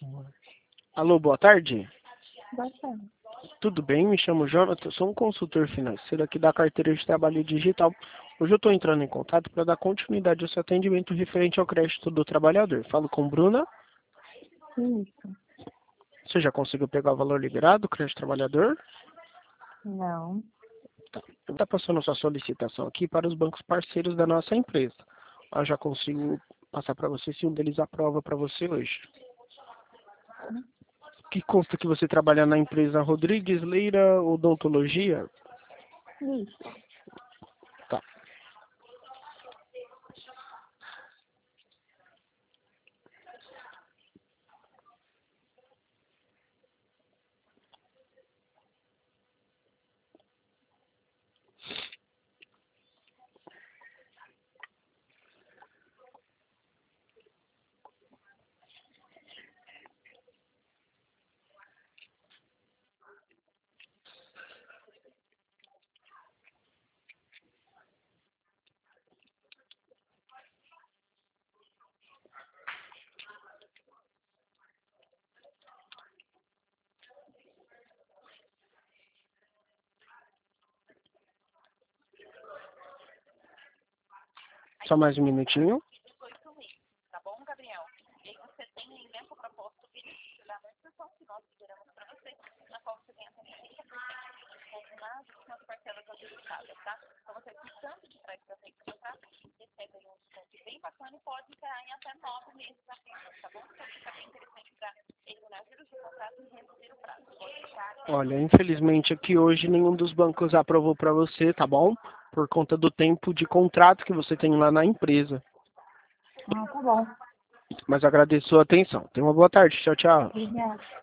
Alô, boa tarde. Boa tarde. Tudo bem? Me chamo Jonathan, sou um consultor financeiro aqui da carteira de trabalho digital. Hoje eu estou entrando em contato para dar continuidade ao seu atendimento referente ao crédito do trabalhador. Falo com Bruna. Isso. Você já conseguiu pegar o valor liberado do crédito do trabalhador? Não. Eu estou passando sua solicitação aqui para os bancos parceiros da nossa empresa. Eu já consigo passar para você se um deles aprova para você hoje. Que consta que você trabalha na empresa Rodrigues Leira Odontologia? Isso. Tá. Só mais um minutinho. Tá bom, Gabriel? E aí você tem aí dentro da proposta o benefício da amortização que nós liberamos para você, na qual você ganha até 30% de desconto nas parcelas antecipadas, tá? Então você aqui tanto de trás para frente para trás, recebe aí um desconto bem bacana e pode entrar em até 9 meses apenas, tá bom? Então fica bem interessante para eliminar juros de contrato e reduzir o prazo. Pode deixar. Olha, infelizmente aqui hoje nenhum dos bancos aprovou para você, tá bom? Por conta do tempo de contrato que você tem lá na empresa. Ah, tá bom. Mas agradeço a atenção. Tenha uma boa tarde. Tchau, tchau. Obrigada.